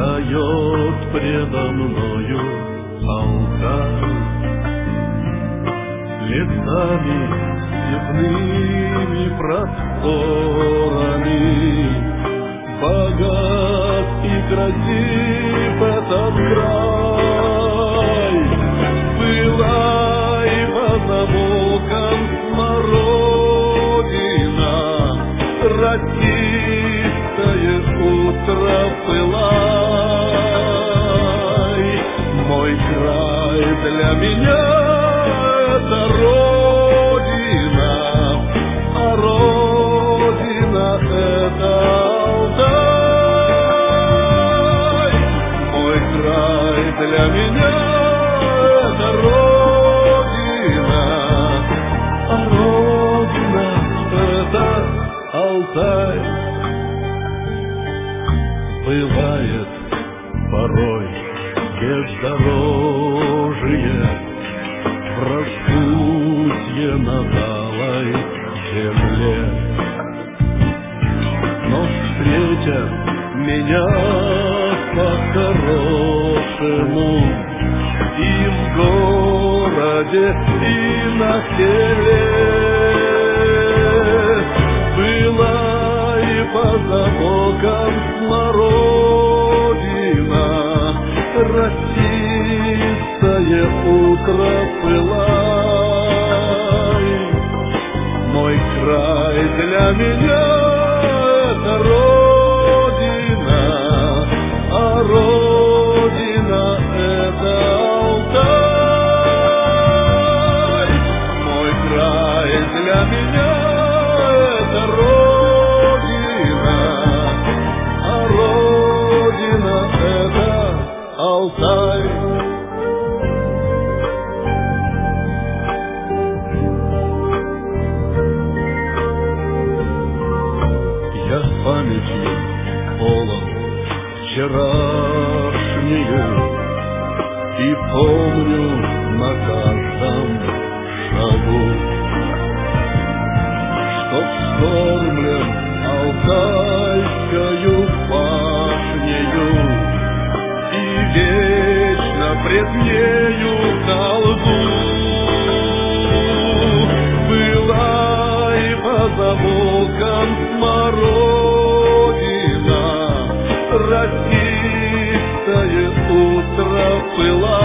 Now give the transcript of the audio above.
Встает предо мною алтарь, лесами степными просторами. Богат и красив этот край, была и по замолкам смородина, росистое утро пылай. Мой край для меня — это родина, а родина — это Алтай. Мой край для меня — это родина, а родина — это Алтай. Бывает порой бездорожье, распутье на талой земле, но встретят меня по-хорошему и в городе, и на селе. Была и по замокам смородина, росистое утро пылай. Мой край для меня — это родина, а родина — это Алтай. Мой край для меня — это родина, а родина — это Алтай. Я памятью полон вчерашнюю и помню на каждом шагу, что вскормлен алтайскою пашнею и вечно пред нею долгу. Была и по замолкам смородина, росистое утро пылай.